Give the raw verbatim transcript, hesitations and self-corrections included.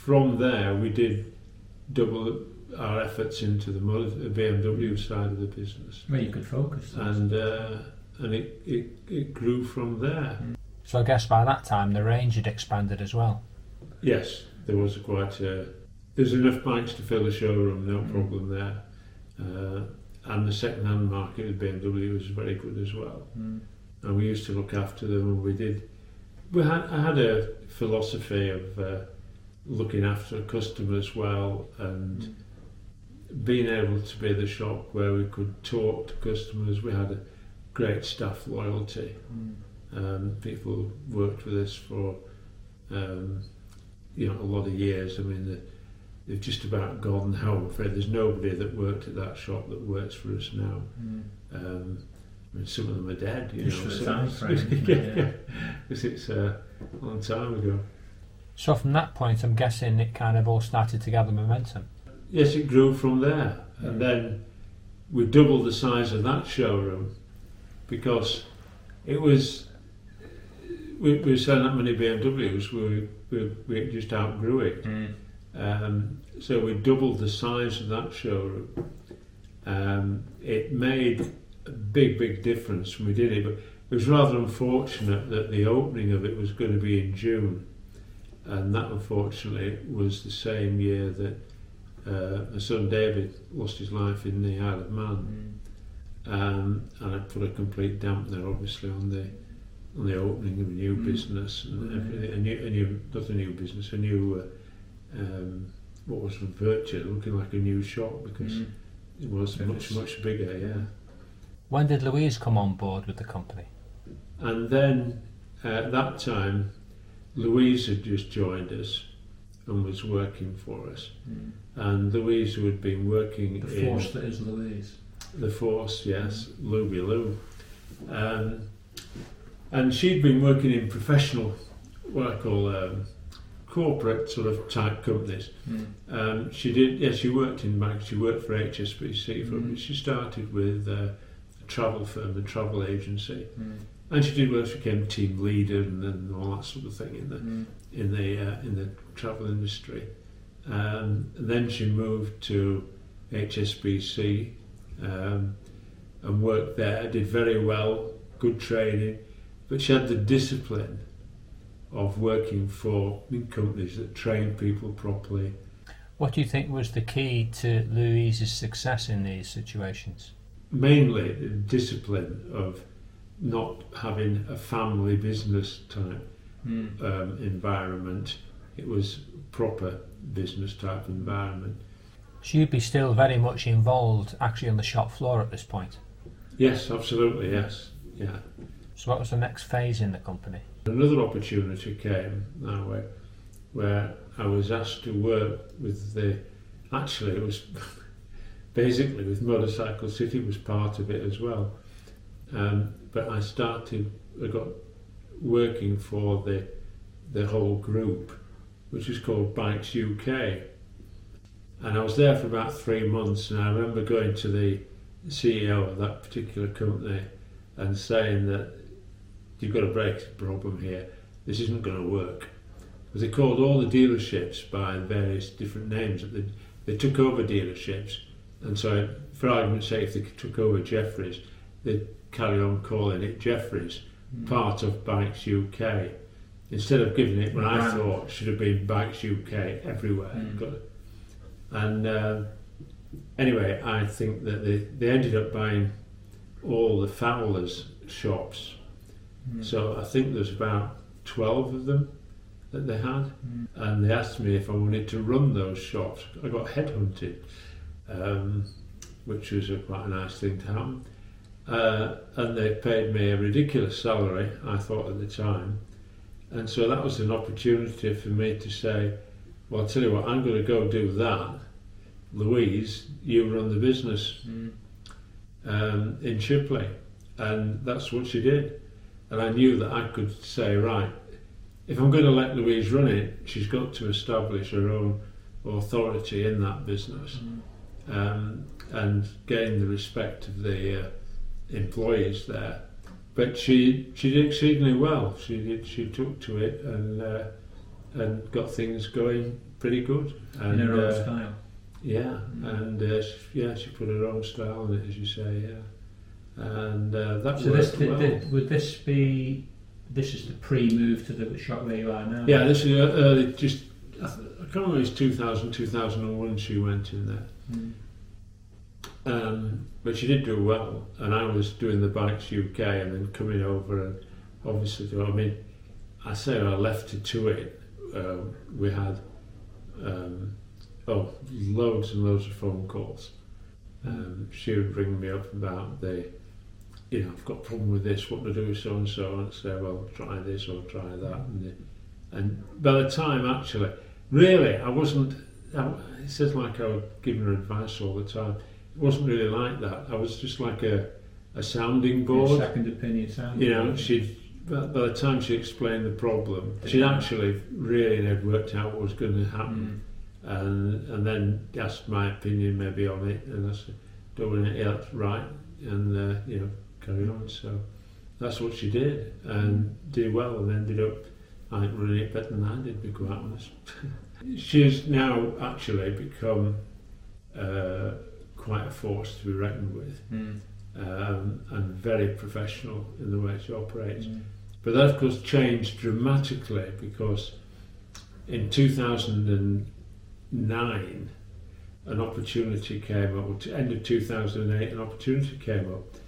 from there we did double our efforts into the B M W side of the business. Where you could focus. And uh, and it, it, it grew from there. So I guess by that time the range had expanded as well. Yes, there was quite a... There's enough bikes to fill the showroom, no mm. problem there. Uh, and the second-hand market with B M W was very good as well. Mm. And we used to look after them, and we did... We had, I had a philosophy of uh, looking after a customer as well, and mm. being able to be the shop where we could talk to customers. We had a great staff loyalty. Mm. Um, people worked with us for um, you know, a lot of years. I mean, the, they've just about gone now. I'm afraid there's nobody that worked at that shop that works for us now. Mm. Um, I mean, some of them are dead. You just know, for the so time frame. yeah, yeah. because it's uh, a long time ago. So from that point, I'm guessing it kind of all started to gather momentum. Yes, it grew from there, mm. and then we doubled the size of that showroom because it was. We, we were selling that many B M Ws, we, we, we just outgrew it. Mm. Um, so we doubled the size of that showroom. Um, it made a big, big difference when we did it, but it was rather unfortunate that the opening of it was going to be in June, and that unfortunately was the same year that uh, my son David lost his life in the Isle of Man. Mm. Um, and it put a complete dampener obviously on the on the opening of a new mm. business, and everything, a new, a new, not a new business, a new, uh, um, what was from virtue, looking like a new shop because mm. it was much, much bigger, yeah. When did Louise come on board with the company? And then, uh, at that time, Louise had just joined us and was working for us. Mm. And Louise, who had been working the in... The force that is Louise. The force, yes, mm. Louie Lou. Um, And she'd been working in professional, what I call um, corporate sort of type companies. Mm. Um, she did, yeah, she worked in banks. She worked for H S B C. For, mm. She started with uh, a travel firm, a travel agency, mm. and she did well. She became team leader and then all that sort of thing in the mm. in the uh, in the travel industry. Um, and then she moved to H S B C um, and worked there. Did very well, good training. But she had the discipline of working for big companies that train people properly. What do you think was the key to Louise's success in these situations? Mainly the discipline of not having a family business type mm. um, environment. It was proper business type environment. So you'd be still very much involved actually on the shop floor at this point? Yes, absolutely, yes, yeah. So what was the next phase in the company? Another opportunity came our way where I was asked to work with the, actually it was basically with Motorcycle City was part of it as well. Um, but I started, I got working for the the whole group, which was called Bikes U K. And I was there for about three months and I remember going to the C E O of that particular company and saying that you've got a break problem here, this isn't going to work. Because they called all the dealerships by various different names. They, they took over dealerships, and so for argument's sake, if they took over Jeffries, they'd carry on calling it Jeffries, mm. part of Bikes U K, instead of giving it what I right. thought should have been Bikes U K everywhere. Mm. And uh, anyway, I think that they, they ended up buying all the Fowler's shops. Mm. So I think there's about twelve of them that they had, mm. and they asked me if I wanted to run those shops. I got headhunted, um, which was a, quite a nice thing to happen. Uh, and they paid me a ridiculous salary, I thought at the time. And so that was an opportunity for me to say, well, I'll tell you what, I'm going to go do that. Louise, you run the business mm. um, in Shipley. And that's what she did. And I knew that I could say, right, if I'm going to let Louise run it, she's got to establish her own authority in that business mm. um, and gain the respect of the uh, employees there. But she she did exceedingly well. She did. She took to it, and uh, and got things going pretty good. And, In her own uh, style. Yeah, Mm. and uh, she, yeah, she put her own style on it, as you say. Yeah, and uh, that So this, worked th- well. th- would this be? This is the pre-move to the shop where you are now. Yeah, this is uh, early, just I, th- I can't remember. It's two thousand, two thousand one. She went in there, Mm. um, but she did do well. And I was doing the Bikes U K, and then coming over, and obviously, do- I mean, I say I left her to it. Um, we had um, oh loads and loads of phone calls. Um, she would ring me up about the, you know, I've got a problem with this, what to do with so and so, and I'd say, well, try this or try that. And, the, and by the time, actually, really, I wasn't, I, it says like I was giving her advice all the time. It wasn't really like that. I was just like a, a sounding board. Second opinion sound. You know, she'd, by, by the time she explained the problem, she'd actually really had worked out what was going to happen. Mm. And and then asked my opinion maybe on it, and I said, "Don't it? Yeah, that's right," and uh, you know, carry on. So that's what she did, and did well, and ended up, I think, running it better than I did, to be quite honest. She's now actually become uh, quite a force to be reckoned with, Mm. um, and very professional in the way she operates. Mm. But that, of course, changed dramatically because in two thousand nine, an opportunity came up, or to end of two thousand eight, an opportunity came up